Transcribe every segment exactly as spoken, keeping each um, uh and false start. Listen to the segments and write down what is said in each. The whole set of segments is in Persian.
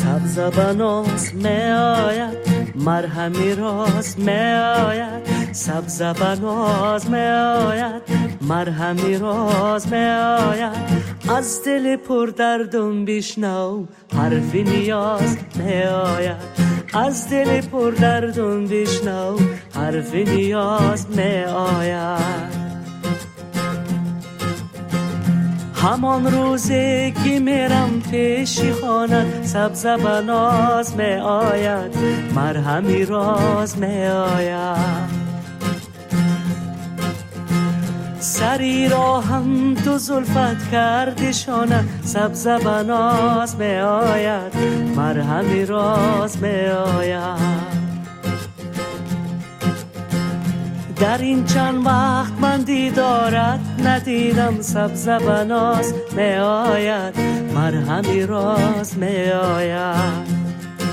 سبز بناز می آید، مرهمی راز می آید. سبز بناز می آید، مرهمی راز می آید. از دل پر دردم بشنو حرف نیاز می آید. از دل پر دردم بشنو حرف نیاز می آید. همان روزی که میرم پیش خانه، سبز بناز می آید، مرهمی راز می آید. سری را هم تو زلفت کردشانه، سبز بناز می آید، مرهمی راز می آید. در این چند وقت من دیدارت ندیدم، سبز بناز می آید، مرهمی راز می آید.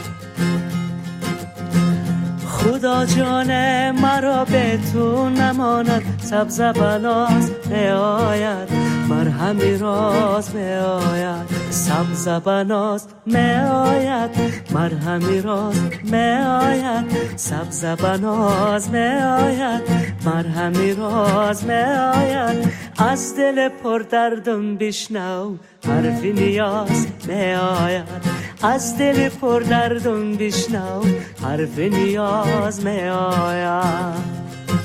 خدا جان مرا به تو نماند، سبز بناز می آید، مرهمی راز می آید. سبز بناز می آید، مرهمی راز می آید. سبز بناز می آید، مرهمی راز می آید. از دل پر دردم بشنو حرف نیاز می آید. از دل پر دردم بشنو حرف نیاز می آید.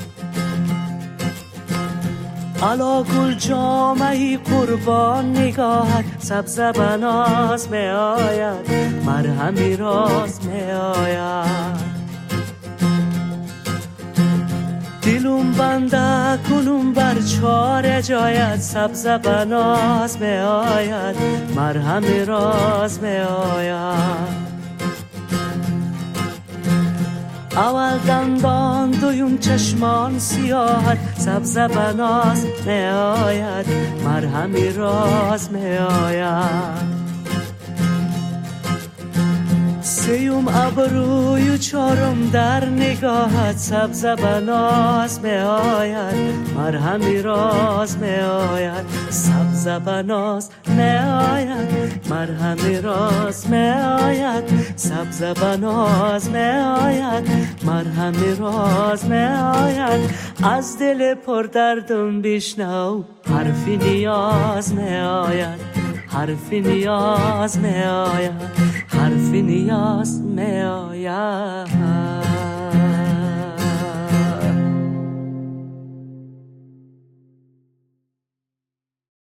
علا گل جامعی قربان نگاهت، سبز بناز می آید، مرهمی راز می آید. دلم بنده کنم بر چار جایت، سبز بناز می آید، مرهمی راز می آید. اول دندان دویم چشمان سیاهت، سبز بناز می آید، مرهمی راز می آید. سیوم ابروی و چارم در نگاهت، سبز بناز می آید، مرهمی راز می آید. سبز بناز می آید، مرهمی راز می آید. سبز بناز می آید، مرهمی راز می آید. از دل پر دردم بشنو حرف نیاز می آید، حرف نیاز می آید، حرف نیاز می آید.